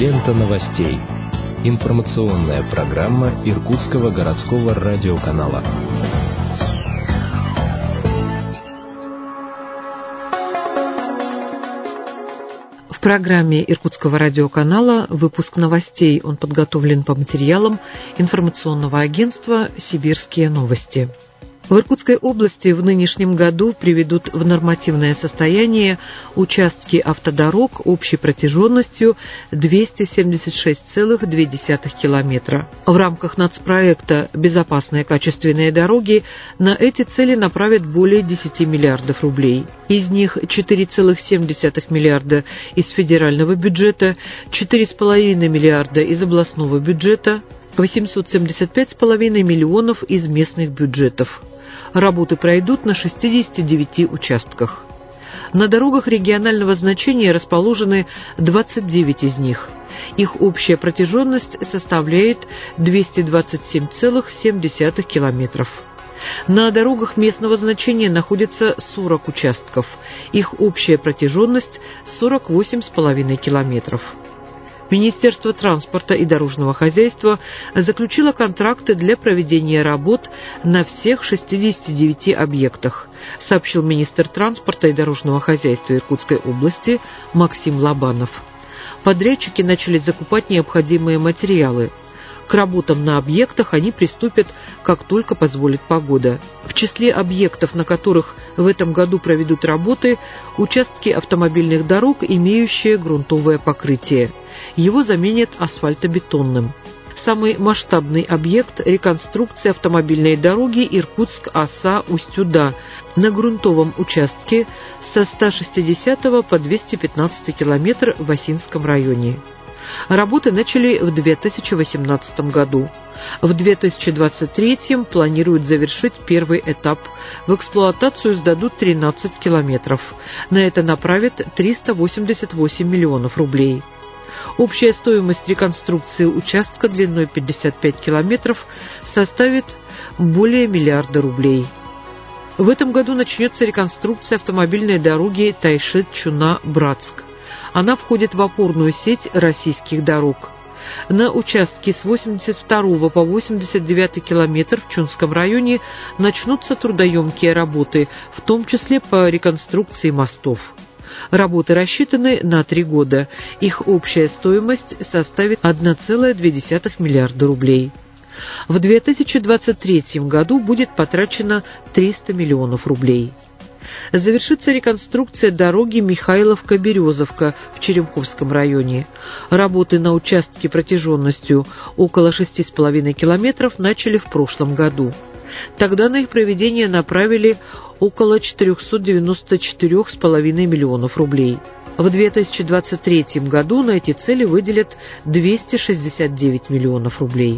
Лента новостей. Информационная программа Иркутского городского радиоканала. В программе Иркутского радиоканала выпуск новостей. Он подготовлен по материалам информационного агентства «Сибирские новости». В Иркутской области в нынешнем году приведут в нормативное состояние участки автодорог общей протяженностью 276,2 километра. В рамках нацпроекта «Безопасные качественные дороги» на эти цели направят более 10 миллиардов рублей. Из них 4,7 миллиарда из федерального бюджета, 4,5 миллиарда из областного бюджета, 875,5 миллионов из местных бюджетов. Работы пройдут на 69 участках. На дорогах регионального значения расположены 29 из них. Их общая протяженность составляет 227,7 километров. На дорогах местного значения находится 40 участков. Их общая протяженность 48,5 километров. Министерство транспорта и дорожного хозяйства заключило контракты для проведения работ на всех 69 объектах, сообщил министр транспорта и дорожного хозяйства Иркутской области Максим Лобанов. Подрядчики начали закупать необходимые материалы. К работам на объектах они приступят, как только позволит погода. В числе объектов, на которых в этом году проведут работы, участки автомобильных дорог, имеющие грунтовое покрытие. Его заменят асфальтобетонным. Самый масштабный объект – реконструкция автомобильной дороги Иркутск-Оса-Усть-Уда на грунтовом участке со 160 по 215 километр в Осинском районе. Работы начали в 2018 году. В 2023 планируют завершить первый этап. В эксплуатацию сдадут 13 километров. На это направят 388 миллионов рублей. Общая стоимость реконструкции участка длиной 55 километров составит более миллиарда рублей. В этом году начнется реконструкция автомобильной дороги Тайшет-Чуна-Братск. Она входит в опорную сеть российских дорог. На участке с 82 по 89 километр в Чунском районе начнутся трудоемкие работы, в том числе по реконструкции мостов. Работы рассчитаны на 3 года. Их общая стоимость составит 1,2 миллиарда рублей. В 2023 году будет потрачено 300 миллионов рублей. Завершится реконструкция дороги Михайловка-Березовка в Черемховском районе. Работы на участке протяженностью около 6,5 километров начали в прошлом году. Тогда на их проведение направили около 494,5 миллионов рублей. В 2023 году на эти цели выделят 269 миллионов рублей.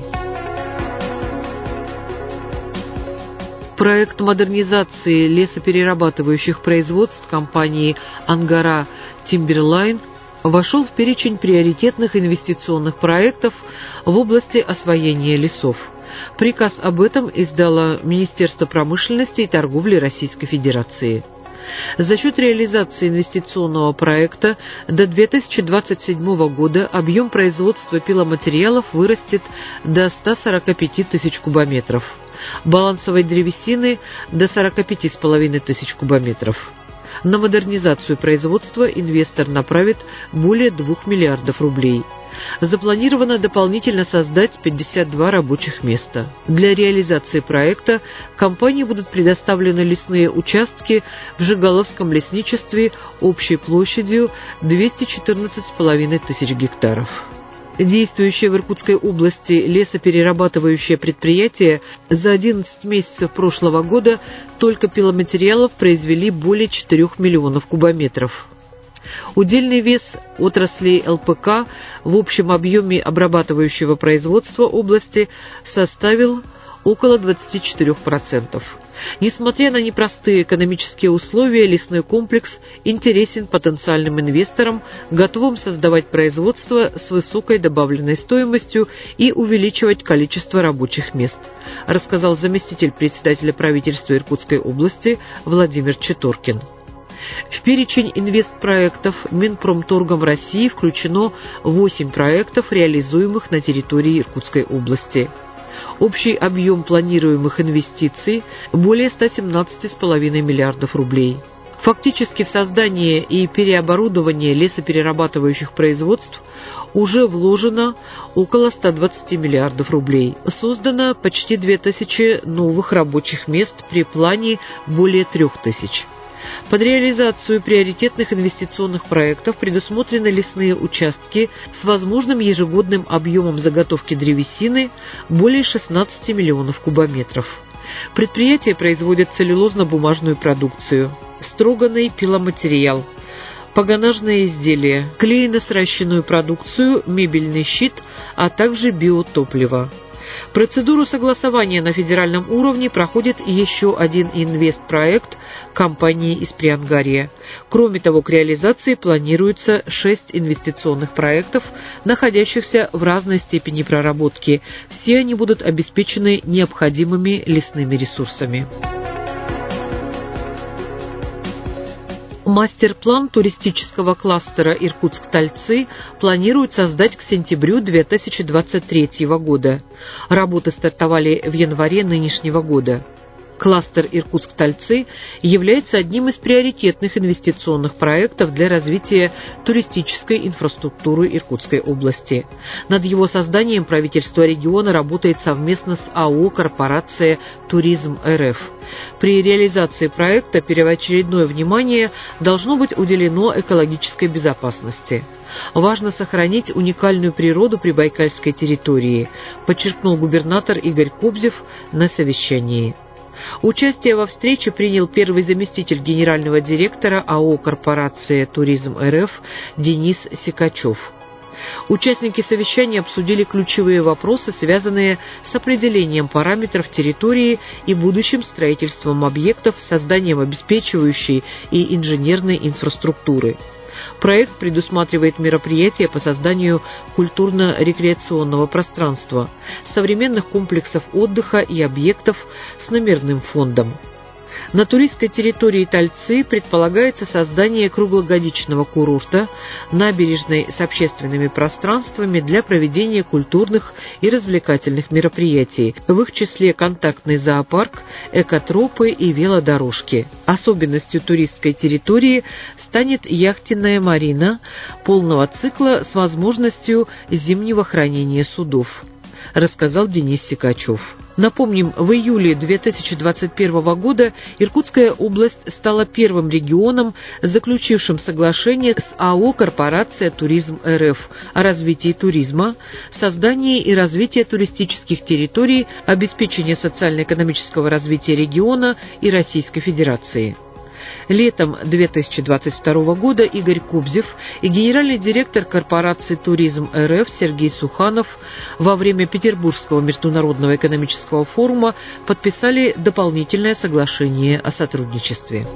Проект модернизации лесоперерабатывающих производств компании «Ангара Тимберлайн» вошел в перечень приоритетных инвестиционных проектов в области освоения лесов. Приказ об этом издало Министерство промышленности и торговли Российской Федерации. За счет реализации инвестиционного проекта до 2027 года объем производства пиломатериалов вырастет до 145 тысяч кубометров, балансовой древесины до 45,5 тысяч кубометров. На модернизацию производства инвестор направит более 2 миллиардов рублей. Запланировано дополнительно создать 52 рабочих места. Для реализации проекта компании будут предоставлены лесные участки в Жигаловском лесничестве общей площадью 214,5 тысяч гектаров. Действующее в Иркутской области лесоперерабатывающее предприятие за 11 месяцев прошлого года только пиломатериалов произвели более 4 миллионов кубометров. Удельный вес отрасли ЛПК в общем объеме обрабатывающего производства области составил около 24%. Несмотря на непростые экономические условия, лесной комплекс интересен потенциальным инвесторам, готовым создавать производство с высокой добавленной стоимостью и увеличивать количество рабочих мест, рассказал заместитель председателя правительства Иркутской области Владимир Четоркин. В перечень инвестпроектов Минпромторгом России включено 8 проектов, реализуемых на территории Иркутской области. Общий объем планируемых инвестиций более 117,5 миллиардов рублей. Фактически в создание и переоборудование лесоперерабатывающих производств уже вложено около 120 миллиардов рублей. Создано почти 2000 новых рабочих мест при плане более 3000. Под реализацию приоритетных инвестиционных проектов предусмотрены лесные участки с возможным ежегодным объемом заготовки древесины более 16 миллионов кубометров. Предприятие производит целлюлозно-бумажную продукцию, строганный пиломатериал, погонажные изделия, клеено-сращенную продукцию, мебельный щит, а также биотопливо. Процедуру согласования на федеральном уровне проходит еще один инвестпроект компании из Приангарья. Кроме того, к реализации планируется 6 инвестиционных проектов, находящихся в разной степени проработки. Все они будут обеспечены необходимыми лесными ресурсами. Мастер-план туристического кластера «Иркутск-Тальцы» планируют создать к сентябрю 2023 года. Работы стартовали в январе нынешнего года. Кластер «Иркутск-Тальцы» является одним из приоритетных инвестиционных проектов для развития туристической инфраструктуры Иркутской области. Над его созданием правительство региона работает совместно с АО «Корпорация Туризм РФ». При реализации проекта первоочередное внимание должно быть уделено экологической безопасности. Важно сохранить уникальную природу прибайкальской территории, подчеркнул губернатор Игорь Кобзев на совещании. Участие во встрече принял первый заместитель генерального директора АО «Корпорация Туризм РФ» Денис Сикачев. Участники совещания обсудили ключевые вопросы, связанные с определением параметров территории и будущим строительством объектов, созданием обеспечивающей и инженерной инфраструктуры. Проект предусматривает мероприятия по созданию культурно-рекреационного пространства, современных комплексов отдыха и объектов с номерным фондом. На туристской территории Тальцы предполагается создание круглогодичного курорта, набережной с общественными пространствами для проведения культурных и развлекательных мероприятий, в их числе контактный зоопарк, экотропы и велодорожки. Особенностью туристской территории станет яхтенная марина полного цикла с возможностью зимнего хранения судов, рассказал Денис Сикачев. Напомним, в июле 2021 года Иркутская область стала первым регионом, заключившим соглашение с АО «Корпорация Туризм РФ» о развитии туризма, создании и развитии туристических территорий, обеспечении социально-экономического развития региона и Российской Федерации. Летом 2022 года Игорь Кобзев и генеральный директор корпорации «Туризм РФ» Сергей Суханов во время Петербургского международного экономического форума подписали дополнительное соглашение о сотрудничестве.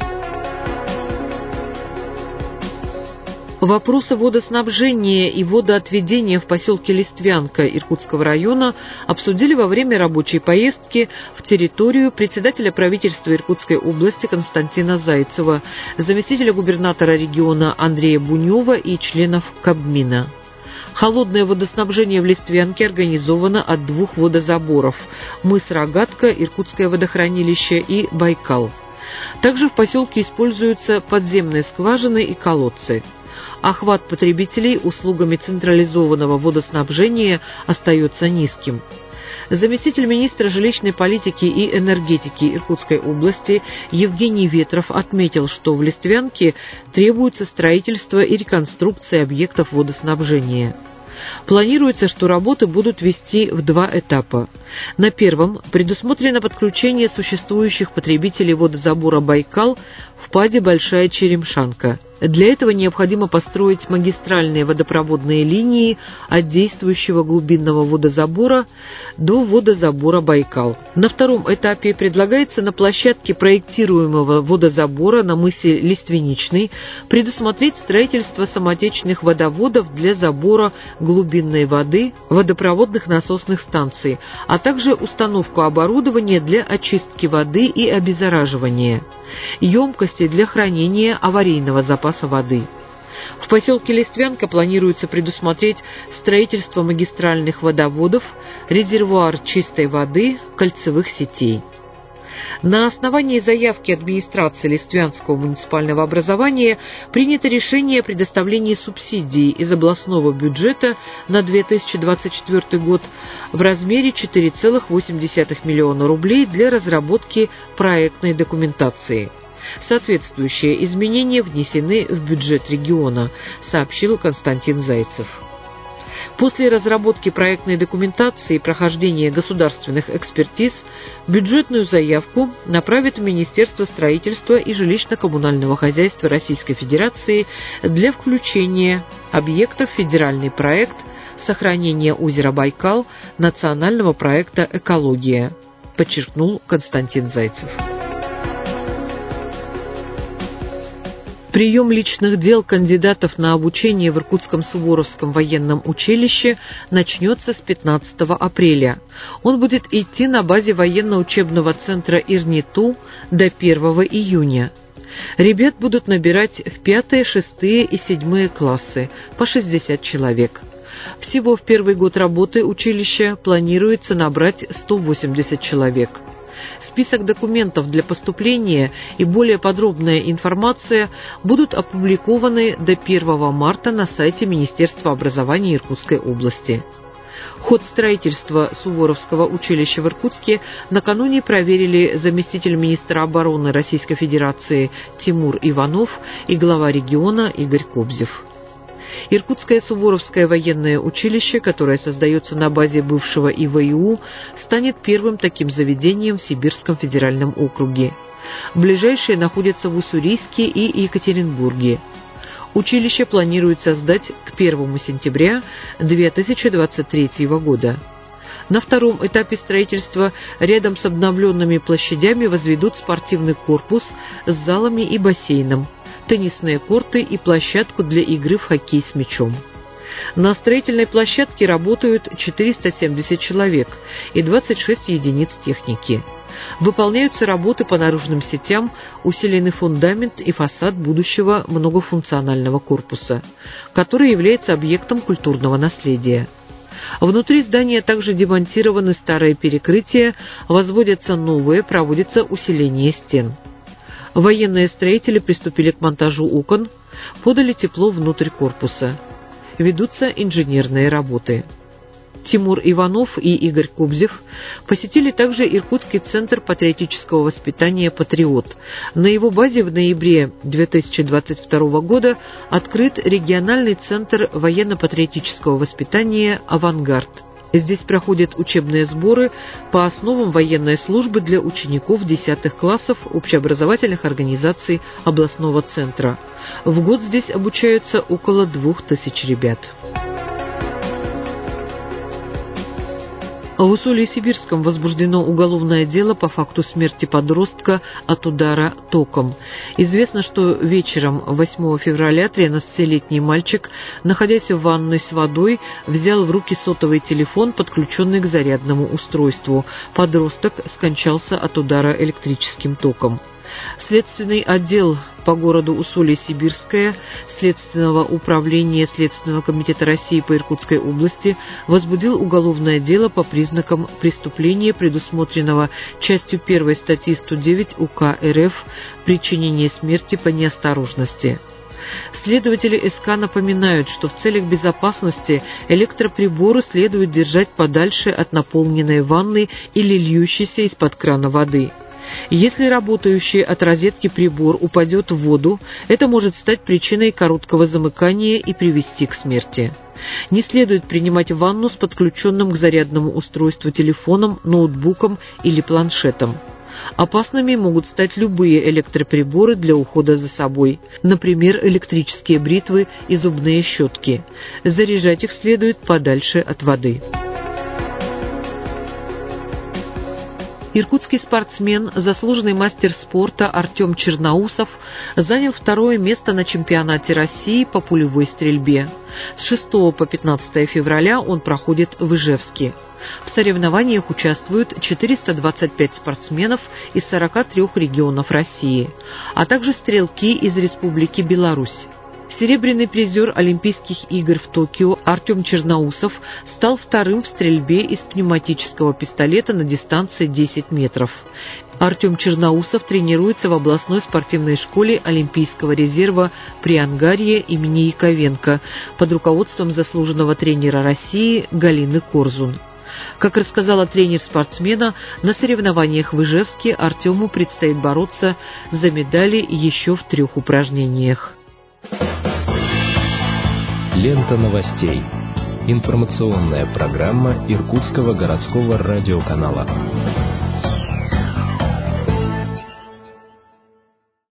Вопросы водоснабжения и водоотведения в поселке Листвянка Иркутского района обсудили во время рабочей поездки в территорию председателя правительства Иркутской области Константина Зайцева, заместителя губернатора региона Андрея Бунева и членов Кабмина. Холодное водоснабжение в Листвянке организовано от 2 водозаборов – мыс Рогатка, Иркутское водохранилище и Байкал. Также в поселке используются подземные скважины и колодцы. Охват потребителей услугами централизованного водоснабжения остается низким. Заместитель министра жилищной политики и энергетики Иркутской области Евгений Ветров отметил, что в Листвянке требуется строительство и реконструкция объектов водоснабжения. Планируется, что работы будут вести в 2 этапа. На первом предусмотрено подключение существующих потребителей водозабора «Байкал» в ПАДе «Большая Черемшанка». Для этого необходимо построить магистральные водопроводные линии от действующего глубинного водозабора до водозабора «Байкал». На втором этапе предлагается на площадке проектируемого водозабора на мысе Лиственничный предусмотреть строительство самотечных водоводов для забора глубинной воды водопроводных насосных станций, а также установку оборудования для очистки воды и обеззараживания, емкости для хранения аварийного запаса воды. В поселке Листвянка планируется предусмотреть строительство магистральных водоводов, резервуар чистой воды, кольцевых сетей. На основании заявки администрации Листвянского муниципального образования принято решение о предоставлении субсидий из областного бюджета на 2024 год в размере 4,8 миллиона рублей для разработки проектной документации. Соответствующие изменения внесены в бюджет региона, сообщил Константин Зайцев. После разработки проектной документации и прохождения государственных экспертиз бюджетную заявку направит в Министерство строительства и жилищно-коммунального хозяйства Российской Федерации для включения объектов в федеральный проект сохранения озера Байкал национального проекта «Экология», подчеркнул Константин Зайцев. Прием личных дел кандидатов на обучение в Иркутском Суворовском военном училище начнется с 15 апреля. Он будет идти на базе военно-учебного центра Ирниту до 1 июня. Ребят будут набирать в 5, 6 и 7 классы по 60 человек. Всего в первый год работы училища планируется набрать 180 человек. Список документов для поступления и более подробная информация будут опубликованы до 1 марта на сайте Министерства образования Иркутской области. Ход строительства Суворовского училища в Иркутске накануне проверили заместитель министра обороны Российской Федерации Тимур Иванов и глава региона Игорь Кобзев. Иркутское Суворовское военное училище, которое создается на базе бывшего ИВИУ, станет первым таким заведением в Сибирском федеральном округе. Ближайшие находятся в Уссурийске и Екатеринбурге. Училище планируют создать к 1 сентября 2023 года. На втором этапе строительства рядом с обновленными площадями возведут спортивный корпус с залами и бассейном, теннисные корты и площадку для игры в хоккей с мячом. На строительной площадке работают 470 человек и 26 единиц техники. Выполняются работы по наружным сетям, усилены фундамент и фасад будущего многофункционального корпуса, который является объектом культурного наследия. Внутри здания также демонтированы старые перекрытия, возводятся новые, проводится усиление стен. Военные строители приступили к монтажу окон, подали тепло внутрь корпуса. Ведутся инженерные работы. Тимур Иванов и Игорь Кобзев посетили также Иркутский центр патриотического воспитания «Патриот». На его базе в ноябре 2022 года открыт региональный центр военно-патриотического воспитания «Авангард». Здесь проходят учебные сборы по основам военной службы для учеников 10 классов общеобразовательных организаций областного центра. В год здесь обучаются около 2000 ребят. В Усолье-Сибирском возбуждено уголовное дело по факту смерти подростка от удара током. Известно, что вечером 8 февраля 13-летний мальчик, находясь в ванной с водой, взял в руки сотовый телефон, подключенный к зарядному устройству. Подросток скончался от удара электрическим током. Следственный отдел по городу Усолье-Сибирское Следственного управления Следственного комитета России по Иркутской области возбудил уголовное дело по признакам преступления, предусмотренного частью 1 статьи 109 УК РФ «Причинение смерти по неосторожности». Следователи СК напоминают, что в целях безопасности электроприборы следует держать подальше от наполненной ванны или льющейся из-под крана воды. Если работающий от розетки прибор упадет в воду, это может стать причиной короткого замыкания и привести к смерти. Не следует принимать ванну с подключенным к зарядному устройству телефоном, ноутбуком или планшетом. Опасными могут стать любые электроприборы для ухода за собой, например, электрические бритвы и зубные щетки. Заряжать их следует подальше от воды. Иркутский спортсмен, заслуженный мастер спорта Артем Черноусов занял второе место на чемпионате России по пулевой стрельбе. С 6 по 15 февраля он проходит в Ижевске. В соревнованиях участвуют 425 спортсменов из 43 регионов России, а также стрелки из Республики Беларусь. Серебряный призер Олимпийских игр в Токио Артем Черноусов стал вторым в стрельбе из пневматического пистолета на дистанции 10 метров. Артем Черноусов тренируется в областной спортивной школе Олимпийского резерва при Ангарье имени Яковенко под руководством заслуженного тренера России Галины Корзун. Как рассказала тренер спортсмена, на соревнованиях в Ижевске Артему предстоит бороться за медали еще в 3 упражнениях. Лента новостей. Информационная программа Иркутского городского радиоканала.